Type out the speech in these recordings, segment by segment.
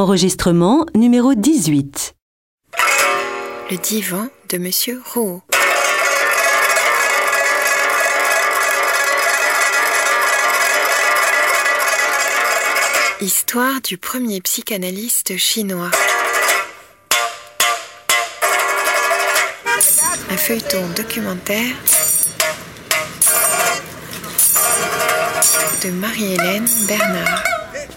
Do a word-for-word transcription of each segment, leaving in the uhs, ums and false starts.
Enregistrement numéro dix-huit. Le divan de Monsieur Rouault. Histoire du premier psychanalyste chinois. Un feuilleton documentaire de Marie-Hélène Bernard.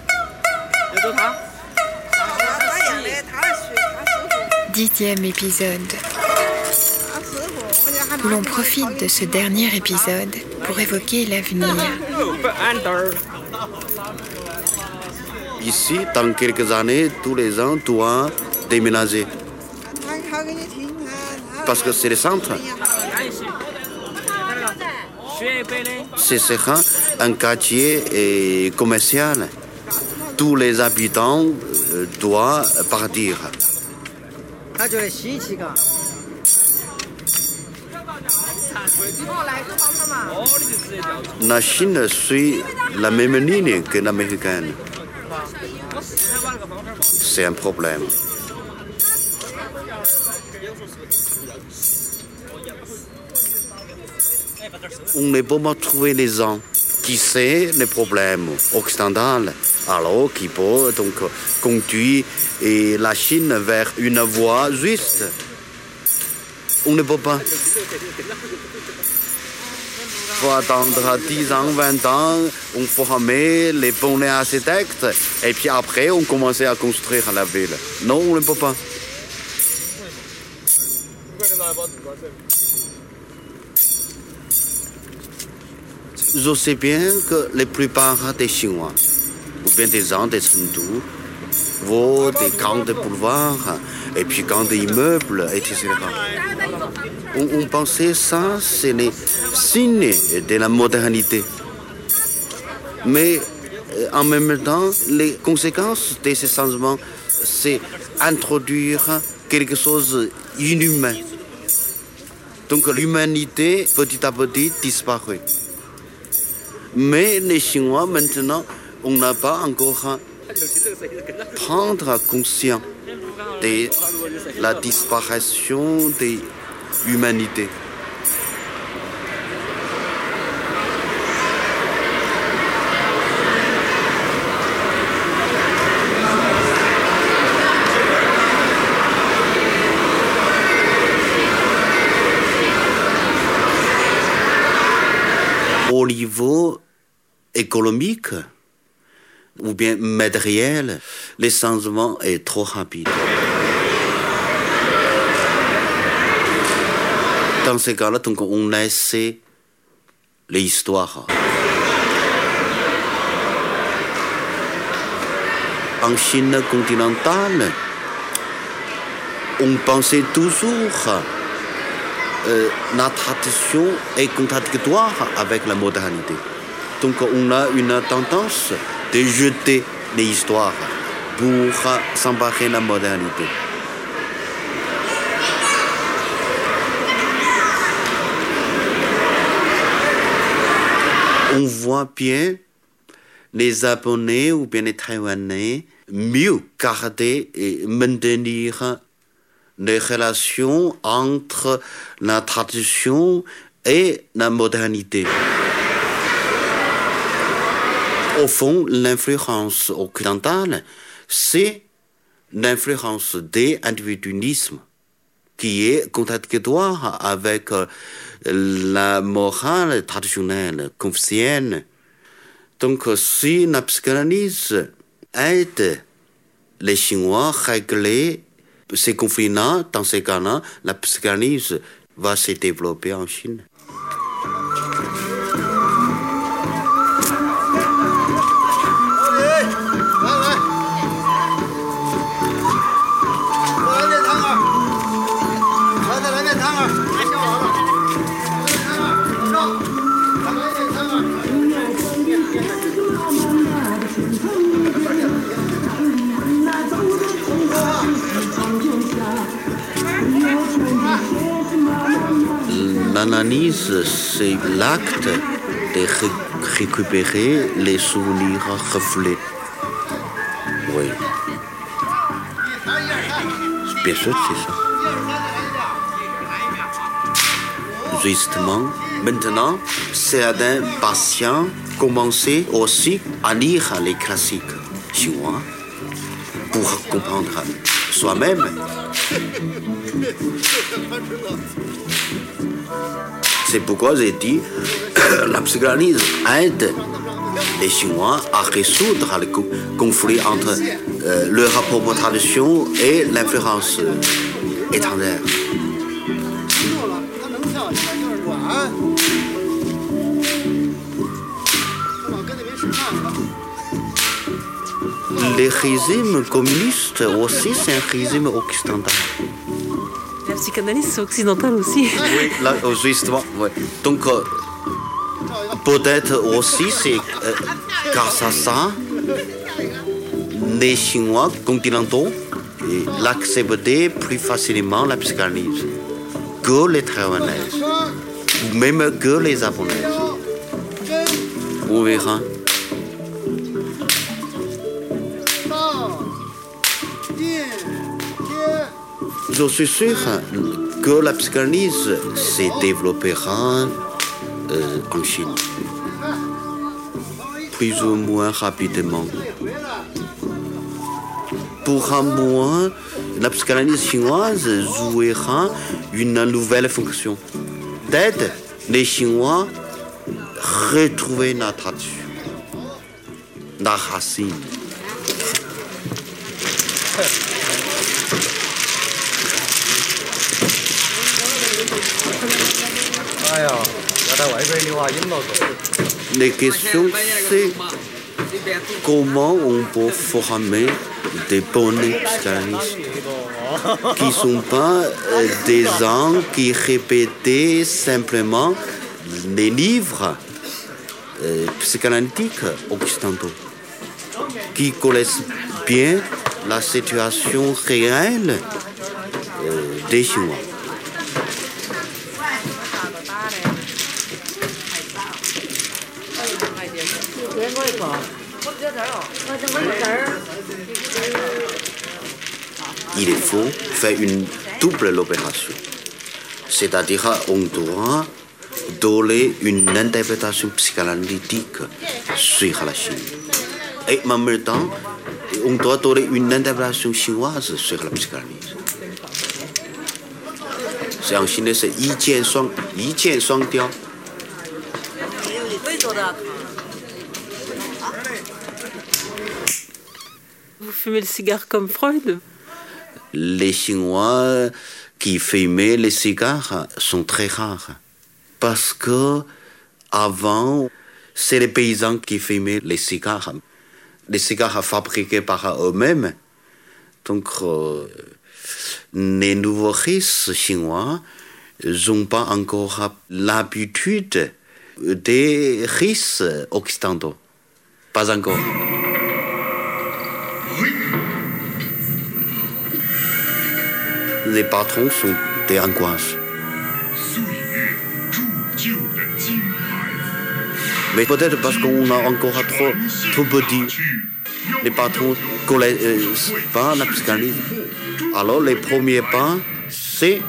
Dixième épisode, où l'on profite de ce dernier épisode pour évoquer l'avenir. Ici, dans quelques années, tous les gens doivent déménager. Parce que c'est le centre. Ce sera un quartier commercial. Tous les habitants doivent partir. La Chine suit la même ligne que l'américaine. C'est un problème. On ne peut pas trouver les gens qui savent les problèmes occidentaux, alors qui peuvent donc conduire la Chine vers une voie juste. On ne peut pas. Il faut attendre dix ans, vingt ans, on former les bons architectes, et puis après on commence à construire la ville. Non, on ne peut pas. Je sais bien que la plupart des Chinois, ou bien des gens de Chengdu, voient des grands boulevards, et puis grands immeubles, et cetera. On, on pensait ça, c'est les signes de la modernité. Mais en même temps, les conséquences de ces changements, c'est introduire quelque chose d'inhumain. Donc l'humanité, petit à petit, disparaît. Mais les Chinois, maintenant, on n'a pas encore prendre conscience de la disparition de l'humanité. Au niveau économique ou bien matériel, le changement est trop rapide. Dans ce cas-là, donc, on laisse l'histoire. En Chine continentale, on pensait toujours euh, la tradition est contradictoire avec la modernité. Donc on a une tendance de jeter l'histoire pour s'emparer de la modernité. On voit bien les Japonais ou bien les Taïwanais mieux garder et maintenir les relations entre la tradition et la modernité. Au fond, l'influence occidentale, c'est l'influence de l'individualisme qui est contradictoire avec la morale traditionnelle confucienne. Donc, si la psychanalyse aide les Chinois à régler ces conflits-là, dans ces cas-là, la psychanalyse va se développer en Chine. L'analyse, c'est l'acte de ré- récupérer les souvenirs reflets. Oui. Bien sûr, c'est ça. Justement, maintenant, certains patients commencent aussi à lire les classiques chinois pour comprendre soi-même. C'est pourquoi j'ai dit que la psychanalyse aide les Chinois à résoudre le conflit entre euh, le rapport aux traditions et l'influence étrangère. Le régime communiste aussi, c'est un régime occidental. La psychanalyse, c'est occidental aussi. Oui, là, justement, oui. Donc, euh, peut-être aussi, c'est euh, grâce à ça, les Chinois continentaux l'acceptaient plus facilement la psychanalyse que les Taïwanais, ou même que les Japonais. On verra. Je suis sûr que la psychanalyse se développera euh, en Chine, plus ou moins rapidement. Pour un moment, la psychanalyse chinoise jouera une nouvelle fonction d'aider les Chinois à retrouver la tradition, la racine. La question, c'est comment on peut former des bons psychanalystes qui ne sont pas des gens qui répétaient simplement les livres euh, psychanalytiques occidentaux, qui connaissent bien la situation réelle euh, des Chinois. Il faut faire une double opération. C'est-à-dire on doit donner une interprétation psychanalytique sur la Chine. Et en même temps, on doit donner une interprétation chinoise sur la psychanalyse. C'est en chinois, c'est yi jian shuang, yi jian shuang diao. Vous fumez le cigare comme Freud? Les Chinois qui fumaient les cigares sont très rares. Parce que avant, c'est les paysans qui fumaient les cigares. Les cigares fabriqués par eux-mêmes. Donc, euh, les nouveaux riches chinois n'ont pas encore l'habitude des riches occidentaux. Pas encore. Les patrons sont des angoisses. Mais peut-être parce qu'on a encore trop, trop petit, les patrons ne connaissent pas la psychanalyse. Alors les premiers pas, c'est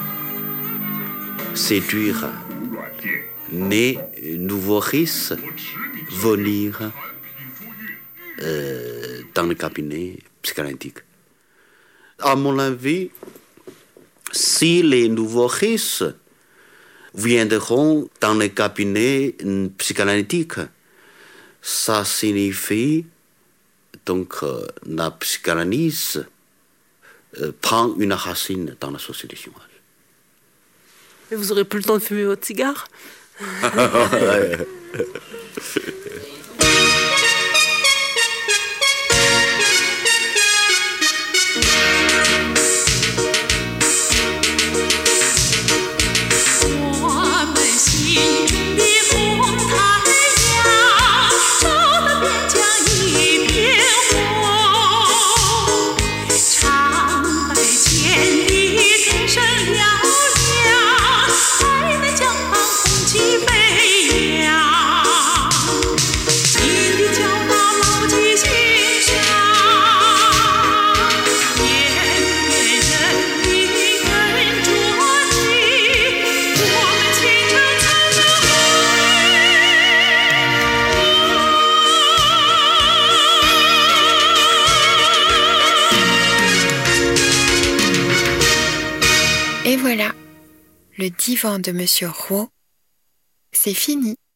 séduire les nouveaux riches venir euh, dans le cabinet psychanalytique. À mon avis, si les nouveaux riches viendront dans le cabinet psychanalytique, ça signifie donc euh, la psychanalyse euh, prend une racine dans la société chinoise. Mais vous aurez plus le temps de fumer votre cigare? voilà, le divan de Monsieur Rouault, c'est fini.